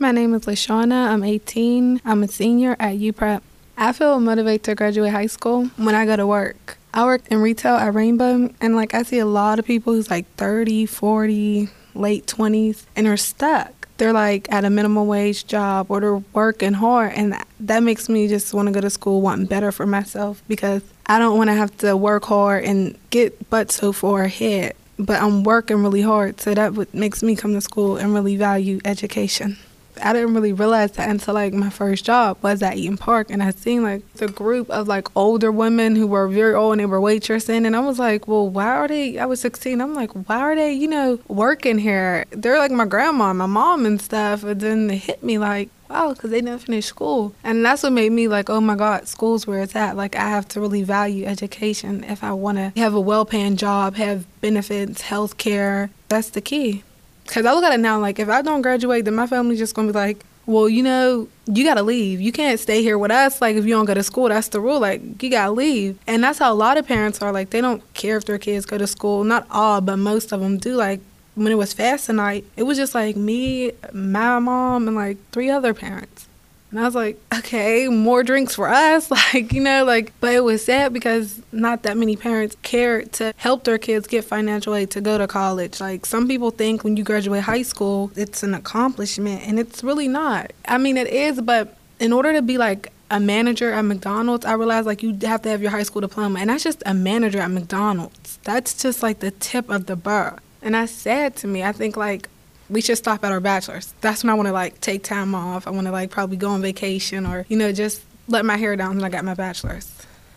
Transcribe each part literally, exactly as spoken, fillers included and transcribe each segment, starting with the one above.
My name is LaShawna. I'm eighteen. I'm a senior at U Prep. I feel motivated to graduate high school when I go to work. I work in retail at Rainbow, and like I see a lot of people who's like thirty, forty, late twenties, and are stuck. They're like at a minimum wage job or they're working hard, and that, that makes me just want to go to school wanting better for myself, because I don't want to have to work hard and get but so far ahead. But I'm working really hard, so that what makes me come to school and really value education. I didn't really realize that until like my first job was at Eaton Park, and I seen like the group of like older women who were very old and they were waitressing, and I was like, well, why are they, I was sixteen, I'm like, why are they, you know, working here? They're like my grandma, my mom and stuff, and then it hit me like, wow, because they didn't finish school. And that's what made me like, oh my God, school's where it's at. Like I have to really value education if I want to have a well-paying job, have benefits, health care. That's the key. Because I look at it now, like, if I don't graduate, then my family's just going to be like, well, you know, you got to leave. You can't stay here with us. Like, if you don't go to school, that's the rule. Like, you got to leave. And that's how a lot of parents are. Like, they don't care if their kids go to school. Not all, but most of them do. Like, when it was FAFSA night, it was just, like, me, my mom, and, like, three other parents. And I was like, okay, more drinks for us, like, you know, like, but it was sad because not that many parents cared to help their kids get financial aid to go to college. Like, some people think when you graduate high school, it's an accomplishment, and it's really not. I mean, it is, but in order to be, like, a manager at McDonald's, I realized, like, you have to have your high school diploma, and that's just a manager at McDonald's. That's just, like, the tip of the burr. And that's sad to me. I think, like, we should stop at our bachelor's. That's when I want to, like, take time off. I want to, like, probably go on vacation or, you know, just let my hair down when I got my bachelor's.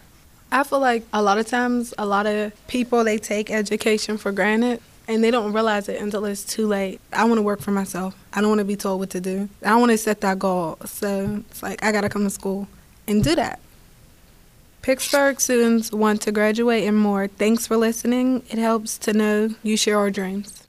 I feel like a lot of times, a lot of people, they take education for granted, and they don't realize it until it's too late. I want to work for myself. I don't want to be told what to do. I don't want to set that goal. So it's like I got to come to school and do that. Pittsburgh students want to graduate and more. Thanks for listening. It helps to know you share our dreams.